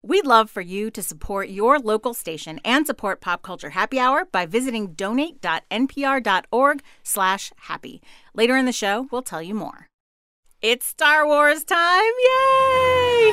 We'd love for you to support your local station and support Pop Culture Happy Hour by visiting donate.npr.org/happy. Later in the show, we'll tell you more. It's Star Wars time! Yay!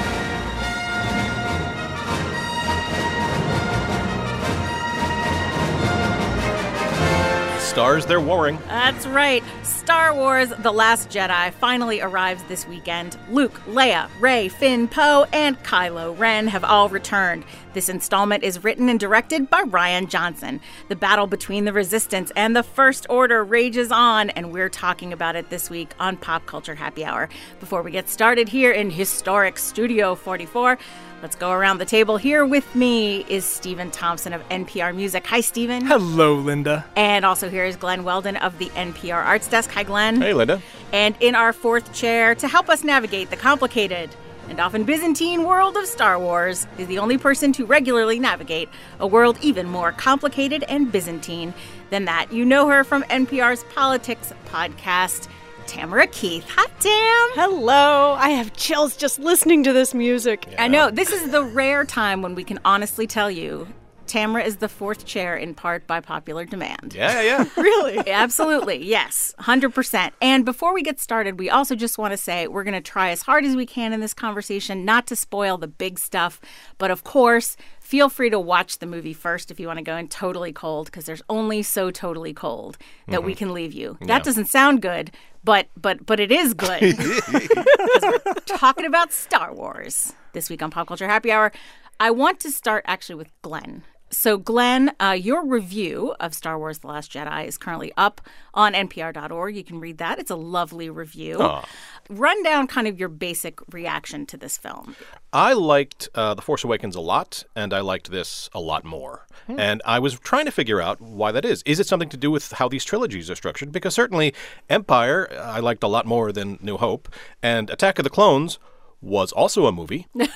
Stars, they're warring. That's right. Star Wars The Last Jedi finally arrives this weekend. Luke, Leia, Rey, Finn, Poe, and Kylo Ren have all returned. This installment is written and directed by Rian Johnson. The battle between the Resistance and the First Order rages on, and we're talking about it this week on Pop Culture Happy Hour. Before we get started here in historic Studio 44, let's go around the table. Here with me is Stephen Thompson of NPR Music. Hi, Stephen. Hello, Linda. And also here is Glenn Weldon of the NPR Arts Desk. Hi, Glenn. Hey, Linda. And in our fourth chair to help us navigate the complicated and often Byzantine world of Star Wars is the only person to regularly navigate a world even more complicated and Byzantine than that. You know her from NPR's Politics podcast, Tamara Keith. Hi, Tam. Hello. I have chills just listening to this music. I know. This is the rare time when we can honestly tell you Tamara is the fourth chair in part by popular demand. Yeah. Really? Absolutely. Yes. 100%. And before we get started, we also just want to say we're going to try as hard as we can in this conversation not to spoil the big stuff. But of course, feel free to watch the movie first if you want to go in totally cold, because there's only so totally cold that we can leave you. That doesn't sound good, but it is good. Because we're talking about Star Wars this week on Pop Culture Happy Hour. I want to start actually with Glenn. So, Glenn, your review of Star Wars The Last Jedi is currently up on npr.org. You can read that. It's a lovely review. Aww. Run down kind of your basic reaction to this film. I liked The Force Awakens a lot, and I liked this a lot more. And I was trying to figure out why that is. Is it something to do with how these trilogies are structured? Because certainly Empire I liked a lot more than New Hope, and Attack of the Clones was also a movie. So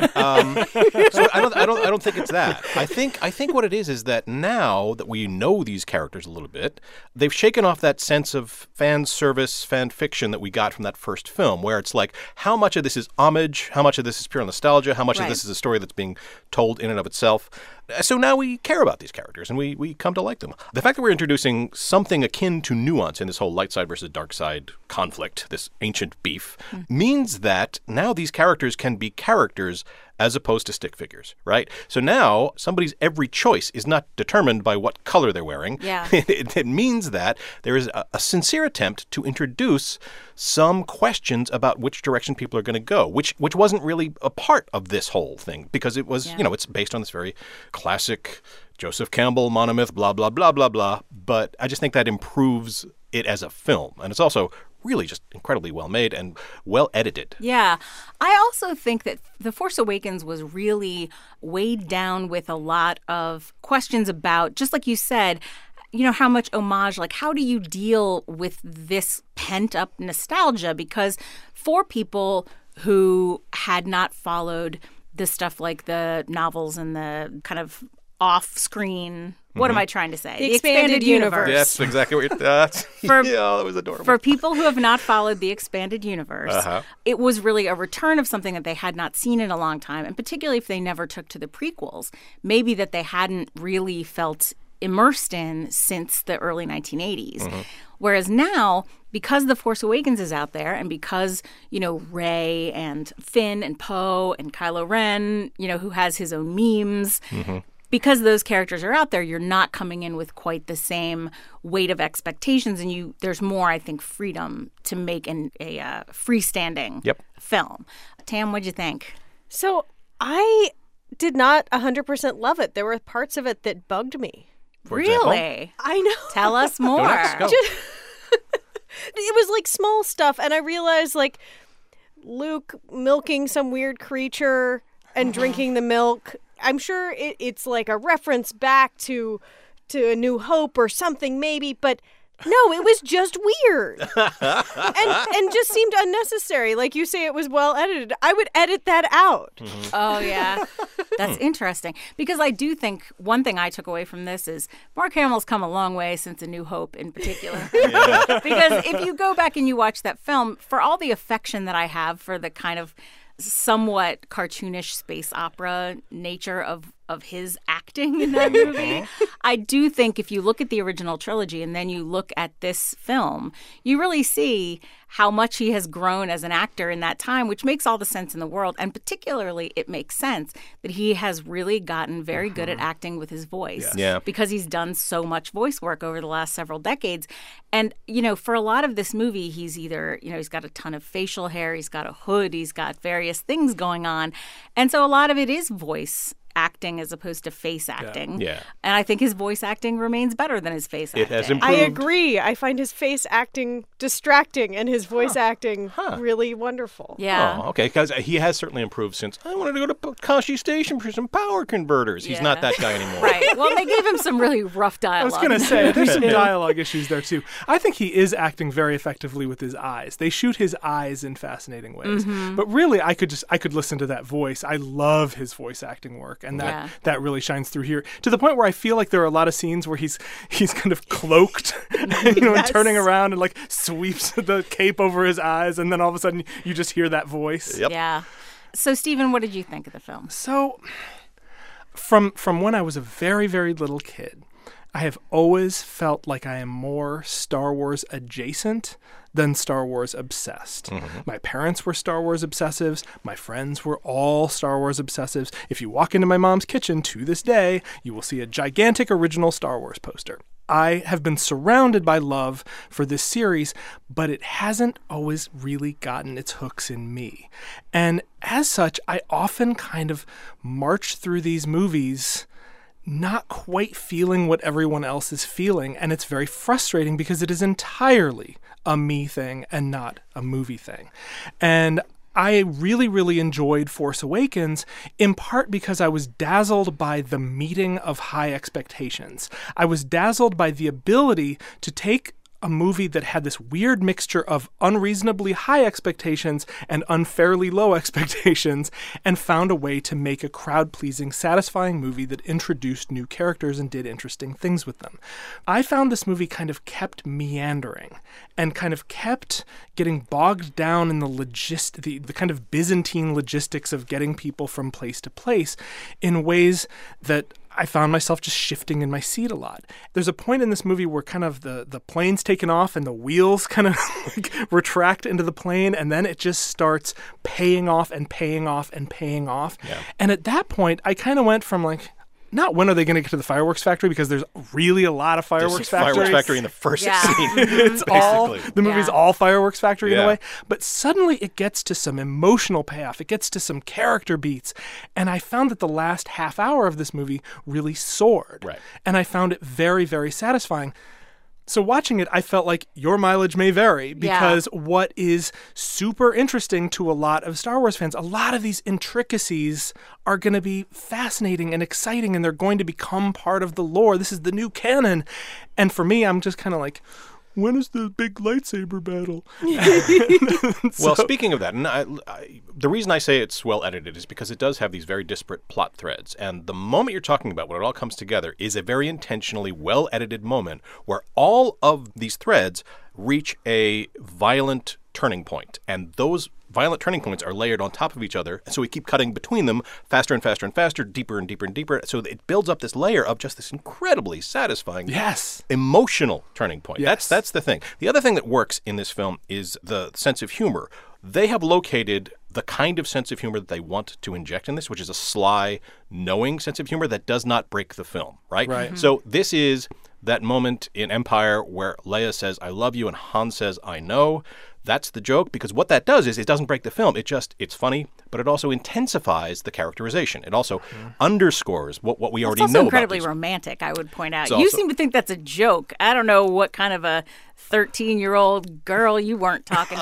I don't think it's that. I think what it is that now that we know these characters a little bit, they've shaken off that sense of fan service, fan fiction that we got from that first film, where it's like, how much of this is homage, how much of this is pure nostalgia, how much of this is a story that's being told in and of itself. So now we care about these characters, and we come to like them. The fact that we're introducing something akin to nuance in this whole light side versus dark side conflict, this ancient beef, means that now these characters can be characters as opposed to stick figures, right? So now somebody's every choice is not determined by what color they're wearing. Yeah. It means that there is a sincere attempt to introduce some questions about which direction people are going to go, which wasn't really a part of this whole thing, because it was, it's based on this very classic Joseph Campbell monomyth, blah, blah, blah, blah, blah. But I just think that improves it as a film. And it's also really just incredibly well made and well edited. Yeah. I also think that The Force Awakens was really weighed down with a lot of questions about, just like you said, how much homage, like how do you deal with this pent-up nostalgia? Because for people who had not followed the stuff like the novels and the kind of off-screen, what am I trying to say? The expanded universe. Yes, exactly what you're that was adorable. For people who have not followed the expanded universe, it was really a return of something that they had not seen in a long time, and particularly if they never took to the prequels, maybe that they hadn't really felt immersed in since the early 1980s. Whereas now, because The Force Awakens is out there, and because, Rey and Finn and Poe and Kylo Ren, who has his own memes, because those characters are out there, you're not coming in with quite the same weight of expectations, and there's more, I think, freedom to make a freestanding film. Tam, what'd you think? So I did not 100% love it. There were parts of it that bugged me. For example? Really? I know. Tell us more. Go. It was like small stuff, and I realized like Luke milking some weird creature and drinking the milk. I'm sure it's like a reference back to A New Hope or something maybe, but no, it was just weird and just seemed unnecessary. Like you say, it was well edited. I would edit that out. Oh, yeah. That's interesting. Because I do think one thing I took away from this is Mark Hamill's come a long way since A New Hope in particular. Because if you go back and you watch that film, for all the affection that I have for the kind of somewhat cartoonish space opera nature of his acting in that movie. I do think if you look at the original trilogy and then you look at this film, you really see how much he has grown as an actor in that time, which makes all the sense in the world. And particularly, it makes sense that he has really gotten very good at acting with his voice because he's done so much voice work over the last several decades. And, for a lot of this movie, he's either, he's got a ton of facial hair, he's got a hood, he's got various things going on. And so a lot of it is voice acting as opposed to face acting. Yeah. And I think his voice acting remains better than his face acting. It has improved. I agree. I find his face acting distracting and his voice acting really wonderful. Yeah. Oh, okay. Because he has certainly improved since I wanted to go to Kashi Station for some power converters. He's not that guy anymore. Right. Well, they gave him some really rough dialogue. I was going to say, there's some dialogue issues there, too. I think he is acting very effectively with his eyes. They shoot his eyes in fascinating ways. But really, I could listen to that voice. I love his voice acting work, and that really shines through here, to the point where I feel like there are a lot of scenes where he's kind of cloaked, and turning around and like sweeps the cape over his eyes, and then all of a sudden you just hear that voice. Yep. Yeah. So, Stephen, what did you think of the film? So, from when I was a very, very little kid, I have always felt like I am more Star Wars adjacent than Star Wars obsessed. My parents were Star Wars obsessives. My friends were all Star Wars obsessives. If you walk into my mom's kitchen to this day, you will see a gigantic original Star Wars poster. I have been surrounded by love for this series, but it hasn't always really gotten its hooks in me. And as such, I often kind of march through these movies not quite feeling what everyone else is feeling, and it's very frustrating because it is entirely a me thing and not a movie thing. And I really, really enjoyed Force Awakens, in part because I was dazzled by the meeting of high expectations. I was dazzled by the ability to take a movie that had this weird mixture of unreasonably high expectations and unfairly low expectations, and found a way to make a crowd-pleasing, satisfying movie that introduced new characters and did interesting things with them. I found this movie kind of kept meandering and kind of kept getting bogged down in the kind of Byzantine logistics of getting people from place to place in ways that I found myself just shifting in my seat a lot. There's a point in this movie where kind of the plane's taken off and the wheels kind of retract into the plane, and then it just starts paying off and paying off and paying off. Yeah. And at that point, I kind of went from like, not when are they going to get to the fireworks factory, because there's really a lot of fireworks factories. Fireworks factory in the first scene. It's all, the movie's all fireworks factory in a way. But suddenly it gets to some emotional payoff. It gets to some character beats. And I found that the last half hour of this movie really soared. Right. And I found it very, very satisfying. So watching it, I felt like your mileage may vary, because what is super interesting to a lot of Star Wars fans, a lot of these intricacies are going to be fascinating and exciting, and they're going to become part of the lore. This is the new canon. And for me, I'm just kind of like, when is the big lightsaber battle? Well, speaking of that, and the reason I say it's well edited is because it does have these very disparate plot threads. And the moment you're talking about, when it all comes together, is a very intentionally well edited moment where all of these threads reach a violent turning point. And those violent turning points are layered on top of each other, and so we keep cutting between them faster and faster and faster, deeper and deeper and deeper, so it builds up this layer of just this incredibly satisfying emotional turning point. That's the thing. The other thing that works in this film is the sense of humor. They have located the kind of sense of humor that they want to inject in this, which is a sly, knowing sense of humor that does not break the film, right? Right. So this is that moment in Empire where Leia says, "I love you," and Han says, "I know." That's the joke, because what that does is it doesn't break the film. It's funny, but it also intensifies the characterization. It also underscores what we already know about It's also incredibly romantic, I would point out. You seem to think that's a joke. I don't know what kind of a 13-year-old girl you weren't talking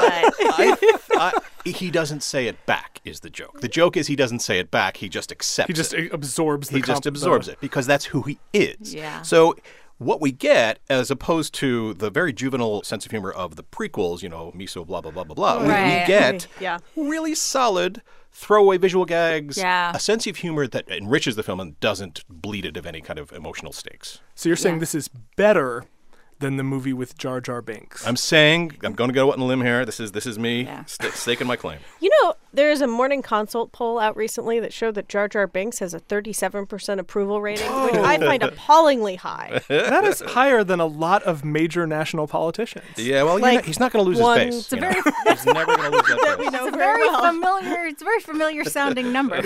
to, but... He doesn't say it back is the joke. The joke is he doesn't say it back. He just accepts it. He just absorbs the He just absorbs it, because that's who he is. Yeah. So what we get, as opposed to the very juvenile sense of humor of the prequels, miso, blah, blah, blah, blah, blah, we get really solid throwaway visual gags, a sense of humor that enriches the film and doesn't bleed it of any kind of emotional stakes. So you're saying this is better than the movie with Jar Jar Binks. I'm going to go out on a limb here. This is me staking my claim. You know, there's a Morning Consult poll out recently that showed that Jar Jar Binks has a 37% approval rating, which I find appallingly high. That is higher than a lot of major national politicians. Yeah, well, he's not going to lose his base. He's never going to lose that base. It's a very familiar sounding number.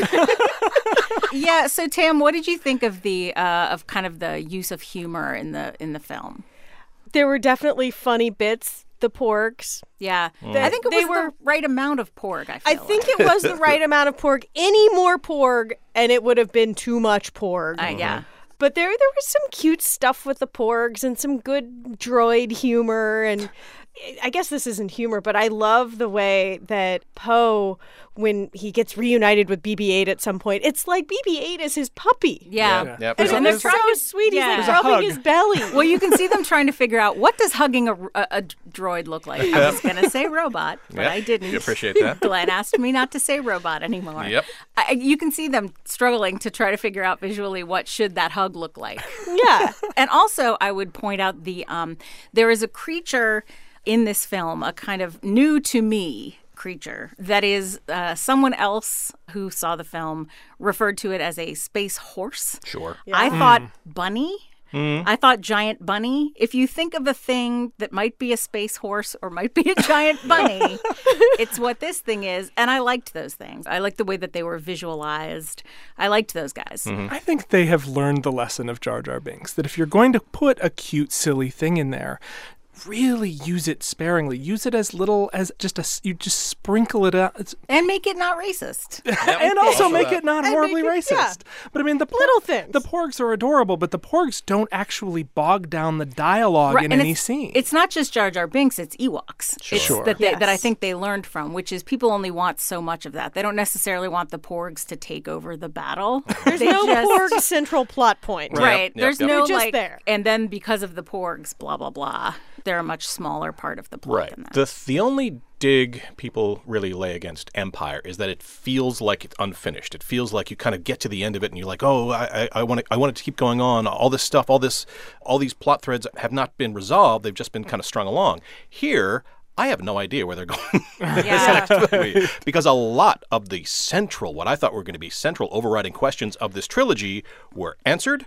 Yeah. So Tam, what did you think of the kind of the use of humor in the film? There were definitely funny bits. The porgs. Yeah. I think it was the right amount of porg, I think it was the right amount of porg. Any more porg, and it would have been too much porg. Yeah. But there was some cute stuff with the porgs and some good droid humor. And I guess this isn't humor, but I love the way that Poe, when he gets reunited with BB-8 at some point, it's like BB-8 is his puppy. Yeah. Yep. And they're so sweet. He's like rubbing his belly. Well, you can see them trying to figure out, what does hugging a droid look like? I was going to say robot, but I didn't. You appreciate that. Glenn asked me not to say robot anymore. Yep. You can see them struggling to try to figure out visually what should that hug look like. Yeah. And also, I would point out there is a creature in this film, a kind of new to me creature that is someone else who saw the film referred to it as a space horse. Sure. Yeah. I thought bunny. I thought giant bunny. If you think of a thing that might be a space horse or might be a giant bunny, it's what this thing is. And I liked those things. I liked the way that they were visualized. I liked those guys. Mm-hmm. I think they have learned the lesson of Jar Jar Binks, that if you're going to put a cute, silly thing in there, really use it sparingly. Use it as little as you just sprinkle it out. And make it not racist. And also make it not horribly racist. Yeah. But I mean, little things. The porgs are adorable, but the porgs don't actually bog down the dialogue in any scene. It's not just Jar Jar Binks, it's Ewoks. Sure. That I think they learned from, which is people only want so much of that. They don't necessarily want the porgs to take over the battle. There's no porg central plot point. Right. There's no just there. And then because of the porgs, blah, blah, blah. They're a much smaller part of the plot than that. The only dig people really lay against Empire is that it feels like it's unfinished. It feels like you kind of get to the end of it and you're like, oh, I want it to keep going on. All this stuff, all these plot threads have not been resolved. They've just been kind of strung along. Here, I have no idea where they're going this next movie, because a lot of what I thought were going to be central overriding questions of this trilogy were answered.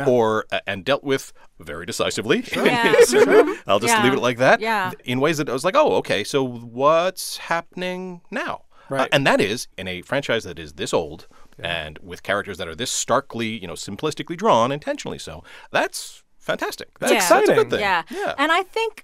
And dealt with very decisively. I'll just leave it like that. Yeah. In ways that I was like, oh, okay, so what's happening now? Right. And that is, in a franchise that is this old and with characters that are this starkly, simplistically drawn, intentionally so, that's fantastic. That's exciting. That's a good thing. Yeah. And I think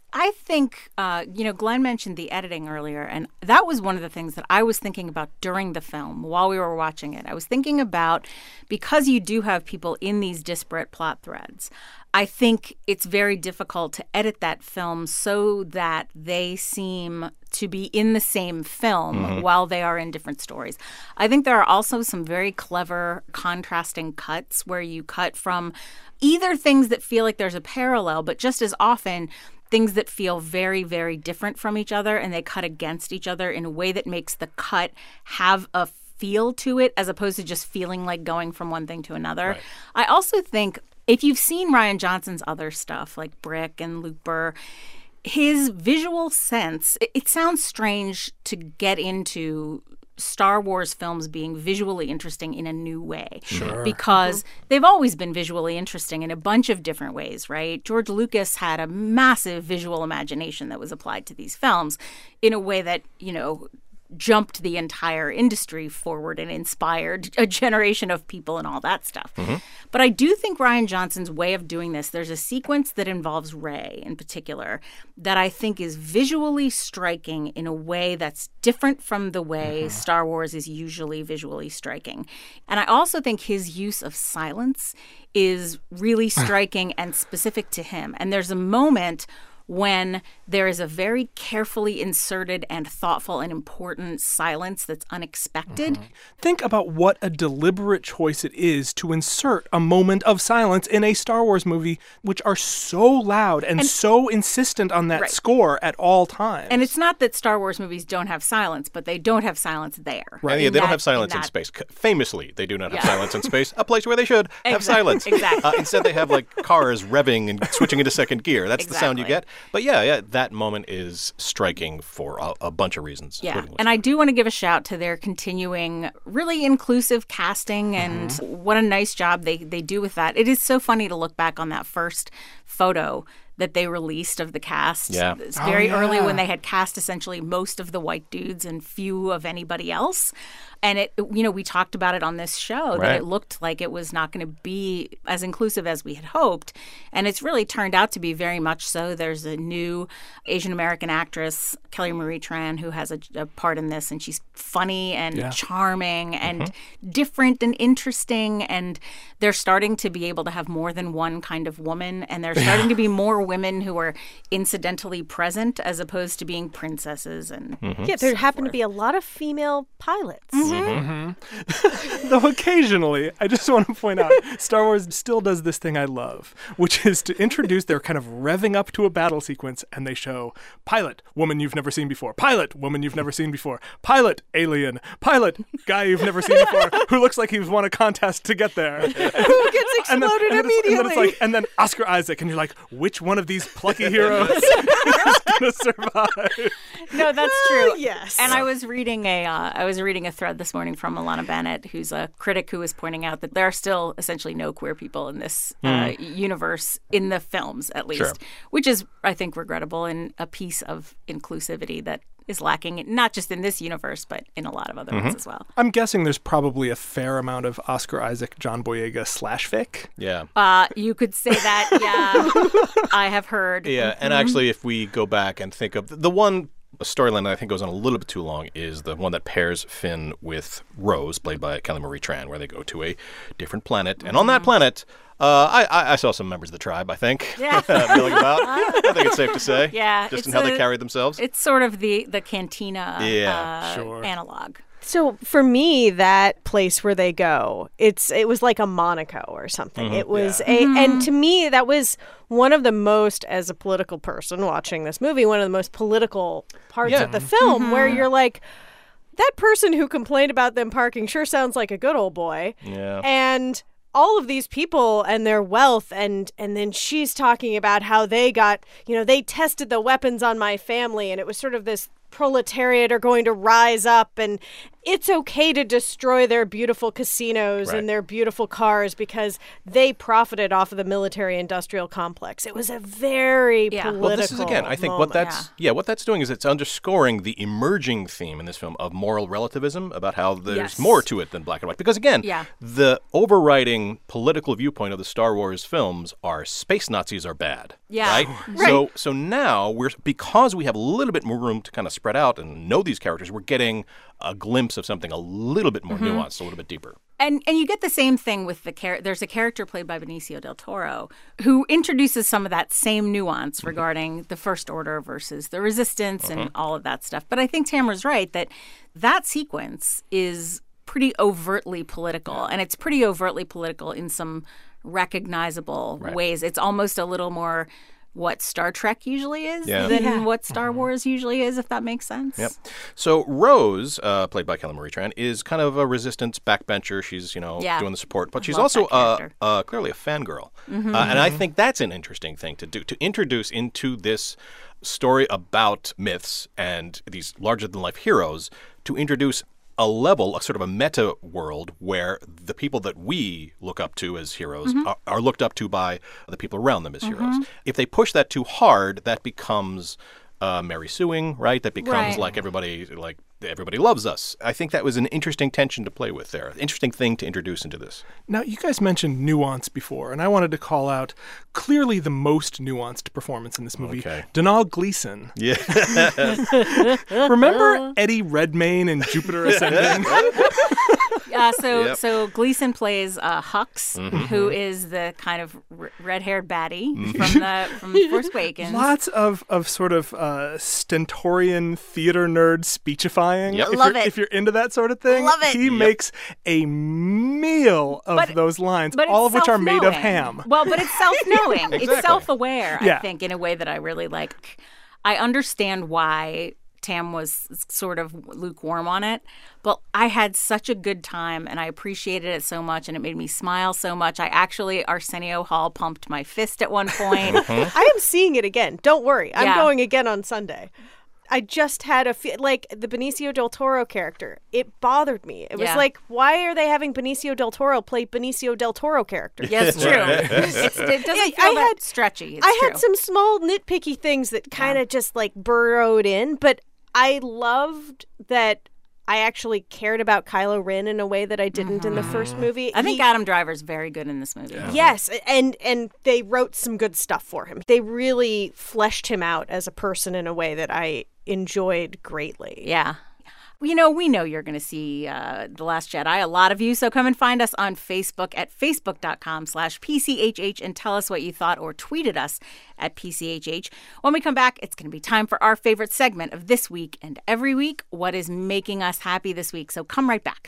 Glenn mentioned the editing earlier, and that was one of the things that I was thinking about during the film while we were watching it. I was thinking about, because you do have people in these disparate plot threads, I think it's very difficult to edit that film so that they seem to be in the same film while they are in different stories. I think there are also some very clever contrasting cuts where you cut from either things that feel like there's a parallel, but just as often things that feel very, very different from each other, and they cut against each other in a way that makes the cut have a feel to it as opposed to just feeling like going from one thing to another. Right. I also think if you've seen Rian Johnson's other stuff like Brick and Looper, his visual sense, it sounds strange to get into Star Wars films being visually interesting in a new way. Sure. Because they've always been visually interesting in a bunch of different ways, right? George Lucas had a massive visual imagination that was applied to these films in a way that, jumped the entire industry forward and inspired a generation of people and all that stuff. But I do think Rian Johnson's way of doing this, there's a sequence that involves Rey in particular that I think is visually striking in a way that's different from the way Star Wars is usually visually striking. And I also think his use of silence is really striking and specific to him. And there's a moment when there is a very carefully inserted and thoughtful and important silence that's unexpected. Think about what a deliberate choice it is to insert a moment of silence in a Star Wars movie, which are so loud and so insistent on that score at all times. And it's not that Star Wars movies don't have silence, but they don't have silence there. Right. Yeah, they don't have silence in space. Famously, they do not have silence in space, a place where they should have silence. Exactly. Instead, they have like cars revving and switching into second gear. That's the sound you get. But yeah, that moment is striking for a bunch of reasons. Yeah, and I do want to give a shout to their continuing really inclusive casting and what a nice job they do with that. It is so funny to look back on that first photo that they released of the cast. Yeah. It's very early when they had cast essentially most of the white dudes and few of anybody else. And it, we talked about it on this show that it looked like it was not going to be as inclusive as we had hoped. And it's really turned out to be very much so. There's a new Asian American actress, Kelly Marie Tran, who has a part in this. And she's funny and charming and different and interesting. And they're starting to be able to have more than one kind of woman. And they're starting to be more women who are incidentally present as opposed to being princesses. And there happen to be a lot of female pilots. Though occasionally, I just want to point out, Star Wars still does this thing I love, which is to introduce, they're kind of revving up to a battle sequence, and they show pilot, woman you've never seen before, pilot, woman you've never seen before, pilot, alien, pilot, guy you've never seen before, who looks like he's won a contest to get there. Who gets exploded immediately. And then Oscar Isaac, and you're like, which one of these plucky heroes is going to survive? No, that's true. Yes. And I was reading a thread this morning from Alana Bennett, who's a critic who was pointing out that there are still essentially no queer people in this universe, in the films at least, which is, I think, regrettable and a piece of inclusivity that is lacking, not just in this universe, but in a lot of other ones as well. I'm guessing there's probably a fair amount of Oscar Isaac, John Boyega /fic. Yeah. You could say that, yeah. I have heard. Yeah, and actually, if we go back and think of the one storyline that I think goes on a little bit too long is the one that pairs Finn with Rose, played by Kelly Marie Tran, where they go to a different planet. And on that planet, I saw some members of the tribe, I think, milling about. I think it's safe to say. Yeah. Just in how they carried themselves. It's sort of the cantina sure. analog. So for me, that place where they go, it was like a Monaco or something. It was and to me, that was one of the most, as a political person watching this movie, one of the most political parts of the film, where you're like, that person who complained about them parking sure sounds like a good old boy. Yeah. And all of these people and their wealth, and then she's talking about how they got, they tested the weapons on my family, and it was sort of this proletariat are going to rise up, and it's okay to destroy their beautiful casinos and their beautiful cars because they profited off of the military-industrial complex. It was a very political Well, this is, again, I think moment. what that's doing is it's underscoring the emerging theme in this film of moral relativism, about how there's more to it than black and white. Because, again, the overriding political viewpoint of the Star Wars films are space Nazis are bad. Yeah. Right? So now, because we have a little bit more room to kind of spread out and know these characters, we're getting a glimpse of something a little bit more nuanced, a little bit deeper. And you get the same thing with there's a character played by Benicio del Toro who introduces some of that same nuance regarding the First Order versus the Resistance and all of that stuff. But I think Tamara's right that sequence is pretty overtly political, and it's pretty overtly political in some recognizable ways. It's almost a little more what Star Trek usually is than what Star Wars usually is, if that makes sense. Yep. So Rose, played by Kelly Marie Tran, is kind of a resistance backbencher. She's, doing the support, but she's also clearly a fangirl. And I think that's an interesting thing to do, to introduce into this story about myths and these larger-than-life heroes, to introduce a level, a sort of a meta world where the people that we look up to as heroes are looked up to by the people around them as heroes. If they push that too hard, that becomes Mary Suing, right? That becomes like everybody loves us. I think that was an interesting tension to play with there. Interesting thing to introduce into this. Now, you guys mentioned nuance before, and I wanted to call out clearly the most nuanced performance in this movie, Donald Gleason. Yeah. Remember Eddie Redmayne in Jupiter Ascending? So Gleason plays Hux, who is the kind of red-haired baddie from Force Awakens. Lots of sort of stentorian theater nerd speechifying. Yep. Love it. If you're into that sort of thing, Love it. he makes a meal of those lines, all of which are made of ham. Well, but it's self-knowing. Exactly. It's self-aware, Yeah. I think, in a way that I really like. I understand why Tam was sort of lukewarm on it, but I had such a good time and I appreciated it so much and it made me smile so much. I actually, Arsenio Hall pumped my fist at one point. I am seeing it again. Don't worry. I'm Yeah. going again on Sunday. I just had like the Benicio del Toro character. It bothered me. It was Yeah. like, why are they having Benicio del Toro play Benicio del Toro characters? Yeah, it's true. It doesn't feel that stretchy. It's true. had some small nitpicky things that kind of just like burrowed in, but I loved that I actually cared about Kylo Ren in a way that I didn't in the first movie. I think Adam Driver's very good in this movie. Yes, and they wrote some good stuff for him. They really fleshed him out as a person in a way that I enjoyed greatly. Yeah. You know, we know you're going to see The Last Jedi, a lot of you, so come and find us on Facebook at facebook.com/PCHH and tell us what you thought or tweet at us at PCHH. When we come back, it's going to be time for our favorite segment of this week and every week, what is making us happy this week. So come right back.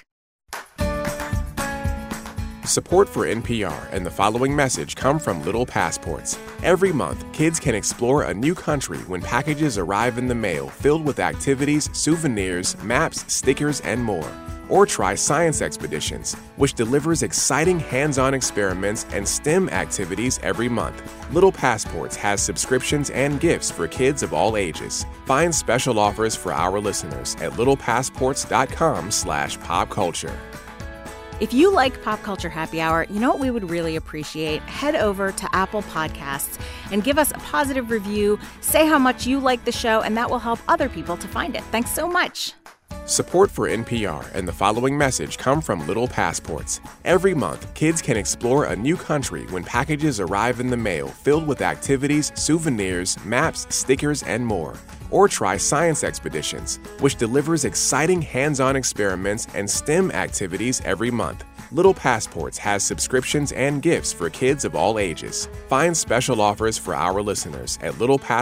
Support for NPR and the following message come from Little Passports. Every month, kids can explore a new country when packages arrive in the mail filled with activities, souvenirs, maps, stickers, and more. Or try Science Expeditions, which delivers exciting hands-on experiments and STEM activities every month. Little Passports has subscriptions and gifts for kids of all ages. Find special offers for our listeners at littlepassports.com/popculture. If you like Pop Culture Happy Hour, you know what we would really appreciate? Head over to Apple Podcasts and give us a positive review. Say how much you like the show, and that will help other people to find it. Thanks so much. Support for NPR and the following message come from Little Passports. Every month, kids can explore a new country when packages arrive in the mail filled with activities, souvenirs, maps, stickers, and more. Or try Science Expeditions, which delivers exciting hands-on experiments and STEM activities every month. Little Passports has subscriptions and gifts for kids of all ages. Find special offers for our listeners at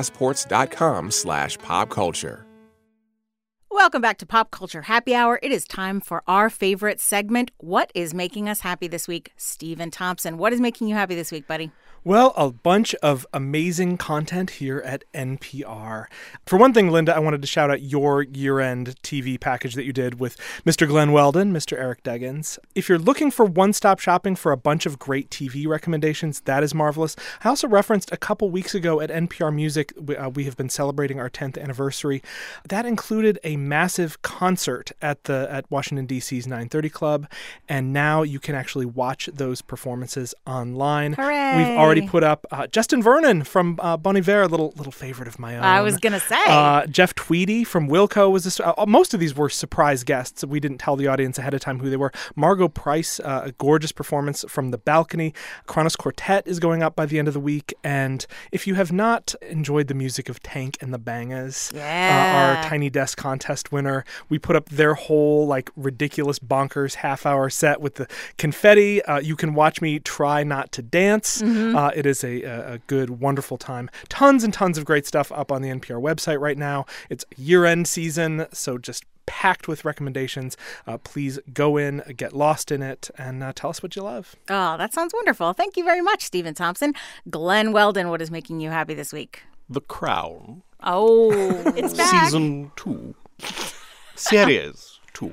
littlepassports.com/popculture. Welcome back to Pop Culture Happy Hour. It is time for our favorite segment, What is Making Us Happy This Week? Stephen Thompson, what is making you happy this week, buddy? Well, a bunch of amazing content here at NPR. For one thing, Linda, I wanted to shout out your year-end TV package that you did with Mr. Glenn Weldon, Mr. Eric Deggans. If you're looking for one-stop shopping for a bunch of great TV recommendations, that is marvelous. I also referenced a couple weeks ago at NPR Music, we have been celebrating our 10th anniversary. That included a massive concert at Washington, D.C.'s 930 Club, and now you can actually watch those performances online. Hooray! We've already put up Justin Vernon from Bon Iver, a little favorite of my own. I was going to say. Jeff Tweedy from Wilco was most of these were surprise guests. We didn't tell the audience ahead of time who they were. Margot Price, a gorgeous performance from The Balcony. Kronos Quartet is going up by the end of the week. And if you have not enjoyed the music of Tank and the Bangas, our Tiny Desk contest winner, we put up their whole ridiculous bonkers half-hour set with the confetti. You can watch me try not to dance. It is a good, wonderful time. Tons and tons of great stuff up on the NPR website right now. It's year-end season, so just packed with recommendations. Please go in, get lost in it, and tell us what you love. Oh, that sounds wonderful. Thank you very much, Stephen Thompson. Glenn Weldon, what is making you happy this week? The Crown. Oh, It's back. Season 2. Series 2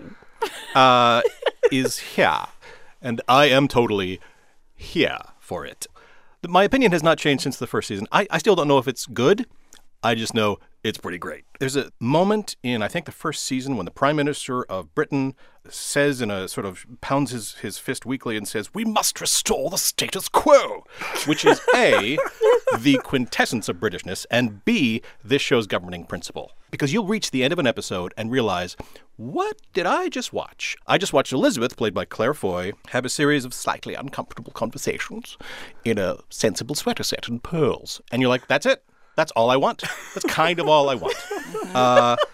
is here. And I am totally here for it. My opinion has not changed since the first season. I still don't know if it's good. I just know it's pretty great. There's a moment in, I think, the first season when the Prime Minister of Britain says in a sort of pounds his fist weakly and says, "We must restore the status quo," which is A, the quintessence of Britishness, and B, this show's governing principle. Because you'll reach the end of an episode and realize, what did I just watch? I just watched Elizabeth, played by Claire Foy, have a series of slightly uncomfortable conversations in a sensible sweater set and pearls. And you're like, that's it. That's all I want. That's kind of all I want.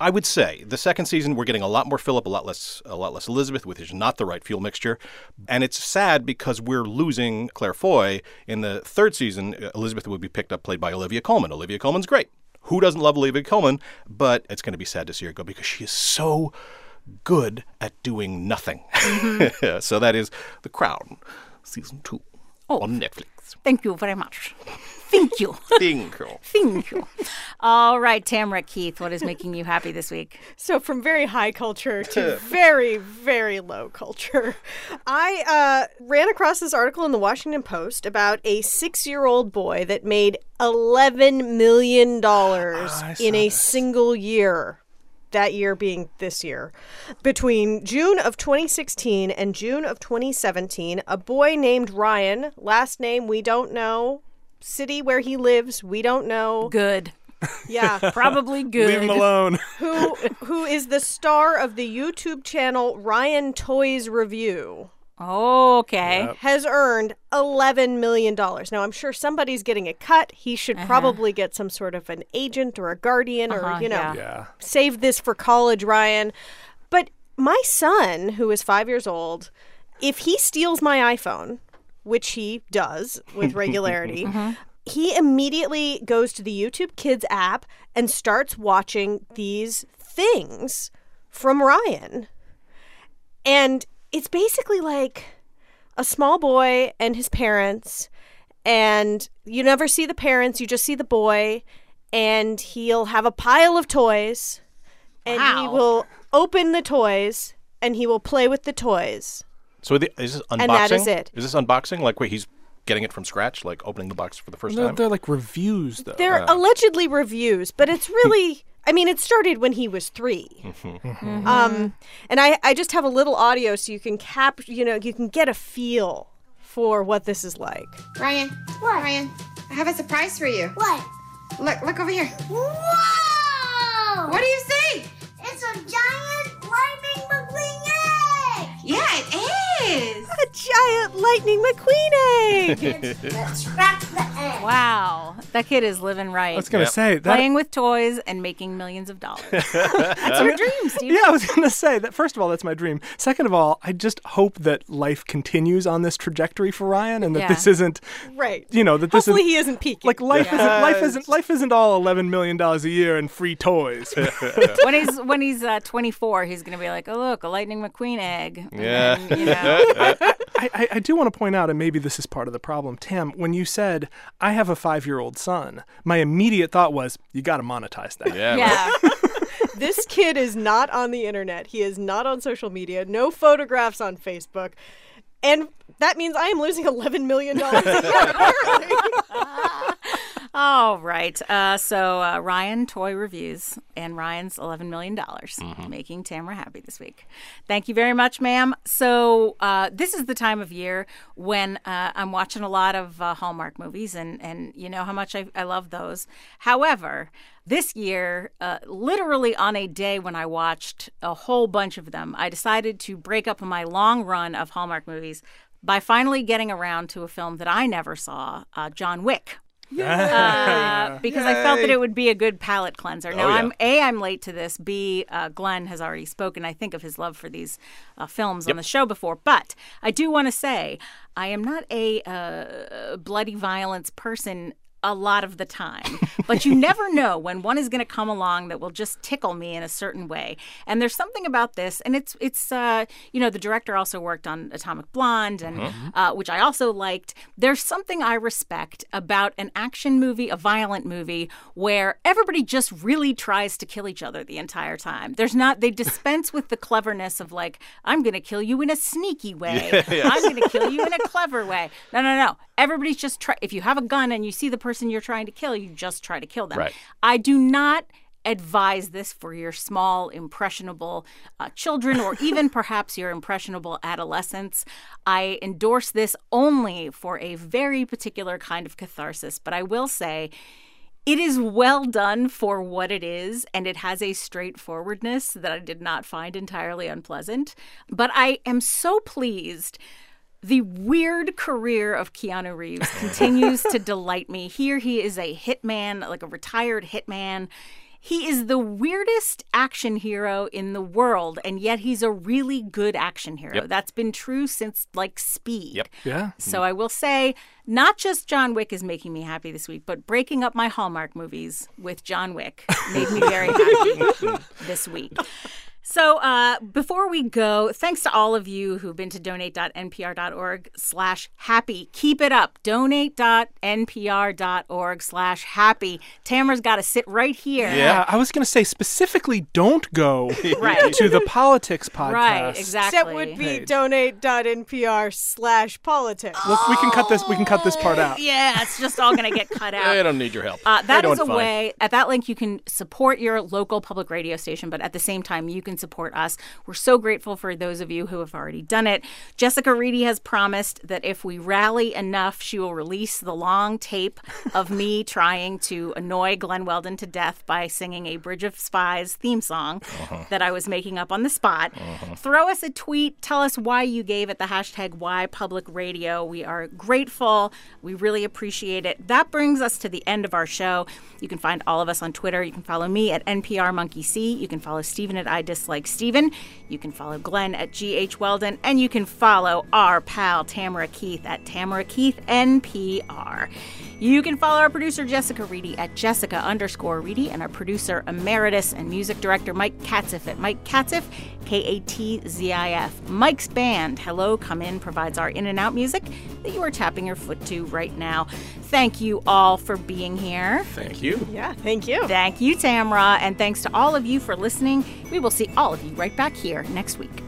I would say the second season we're getting a lot more Philip, a lot less Elizabeth, which is not the right fuel mixture. And it's sad because we're losing Claire Foy. In the third season, Elizabeth would be played by Olivia Colman. Olivia Colman's great. Who doesn't love Olivia Colman? But it's going to be sad to see her go because she is so good at doing nothing. Mm-hmm. So that is The Crown, Season 2 on Netflix. Thank you very much. Thank you. Thank you. Thank you. All right, Tamara Keith, what is making you happy this week? So from very high culture to very, very low culture, I ran across this article in the Washington Post about a 6-year-old boy that made $11 million in a single year. That year being this year. Between June of 2016 and June of 2017, a boy named Ryan, last name we don't know, city where he lives we don't know. Good. Yeah. Probably good. Leave him alone. Who is the star of the YouTube channel Ryan Toys Review. Okay. Yep. Has earned $11 million. Now, I'm sure somebody's getting a cut. He should probably get some sort of an agent or a guardian or, save this for college, Ryan. But my son, who is 5 years old, if he steals my iPhone, which he does with regularity, he immediately goes to the YouTube Kids app and starts watching these things from Ryan. And it's basically like a small boy and his parents, and you never see the parents, you just see the boy, and he'll have a pile of toys, and he will open the toys, and he will play with the toys. So is this unboxing? And that is it. Is this unboxing? Like where he's getting it from scratch, like opening the box for the first time? They're like reviews, though. They're allegedly reviews, but it's really... I mean, it started when he was 3. And I just have a little audio so you can you can get a feel for what this is like. Ryan. What? Ryan, I have a surprise for you. What? Look over here. Whoa! What do you see? It's a giant lightning McQueen egg! Yeah, it is. A giant Lightning McQueen egg! Let's crack the egg. Wow. That kid is living right. I was going to say that. Playing with toys and making millions of dollars. That's your dream, Steve. Yeah, I was going to say that. First of all, that's my dream. Second of all, I just hope that life continues on this trajectory for Ryan, and that this isn't right. That this Hopefully he isn't peaking. Like life isn't all $11 million a year and free toys. When he's 24, he's going to be like, oh look, a Lightning McQueen egg. Yeah. And then, I do want to point out, and maybe this is part of the problem, Tam, when you said, I have a 5-year-old son, my immediate thought was, you got to monetize that. Yeah. This kid is not on the internet. He is not on social media. No photographs on Facebook. And that means I am losing $11 million a year, apparently. All right. So Ryan Toy Reviews and Ryan's $11 million, making Tamara happy this week. Thank you very much, ma'am. So this is the time of year when I'm watching a lot of Hallmark movies, and you know how much I love those. However, this year, literally on a day when I watched a whole bunch of them, I decided to break up my long run of Hallmark movies by finally getting around to a film that I never saw, John Wick. Because I felt that it would be a good palate cleanser. Now, I'm late to this. B, Glenn has already spoken, I think, of his love for these films on the show before. But I do want to say I am not a bloody violence person a lot of the time. But you never know when one is going to come along that will just tickle me in a certain way. And there's something about this, and it's the director also worked on Atomic Blonde, and which I also liked. There's something I respect about an action movie, a violent movie, where everybody just really tries to kill each other the entire time. They dispense with the cleverness of like, I'm going to kill you in a sneaky way. I'm going to kill you in a clever way. No. Everybody's just if you have a gun and you see the person you're trying to kill, you just try to kill them. Right. I do not advise this for your small, impressionable children, or even perhaps your impressionable adolescents. I endorse this only for a very particular kind of catharsis, but I will say it is well done for what it is, and it has a straightforwardness that I did not find entirely unpleasant. But I am so pleased. The weird career of Keanu Reeves continues to delight me. Here he is a hitman, like a retired hitman. He is the weirdest action hero in the world, and yet he's a really good action hero. Yep. That's been true since, like, Speed. Yep. Yeah. So I will say, not just John Wick is making me happy this week, but breaking up my Hallmark movies with John Wick made me very happy this week. So before we go, thanks to all of you who've been to donate.npr.org/happy. Keep it up. Donate.npr.org/happy. Tamara's got to sit right here. Yeah, I was going to say specifically don't go Right. to the politics podcast. Right, exactly. That would be donate.npr/politics. Look, we can cut this part out. Yeah, it's just all going to get cut out. I don't need your help. That They're is a doing fine. way. At that link, you can support your local public radio station, but at the same time, you can support us. We're so grateful for those of you who have already done it. Jessica Reedy has promised that if we rally enough, she will release the long tape of me trying to annoy Glenn Weldon to death by singing a Bridge of Spies theme song that I was making up on the spot. Throw us a tweet. Tell us why you gave it the hashtag #WhyPublicRadio. We are grateful. We really appreciate it. That brings us to the end of our show. You can find all of us on Twitter. You can follow me at NPRMonkeyC. You can follow Stephen at IDislikeStephen. You can follow Glenn at GH Weldon. And you can follow our pal Tamara Keith at Tamara Keith NPR. You can follow our producer Jessica Reedy at Jessica_Reedy and our producer emeritus and music director Mike Katzif at Mike Katzif, KATZIF. Mike's band, Hello Come In, provides our in and out music that you are tapping your foot to right now. Thank you all for being here. Thank you. Yeah, thank you. Thank you, Tamara, and thanks to all of you for listening. We will see all of you right back here next week.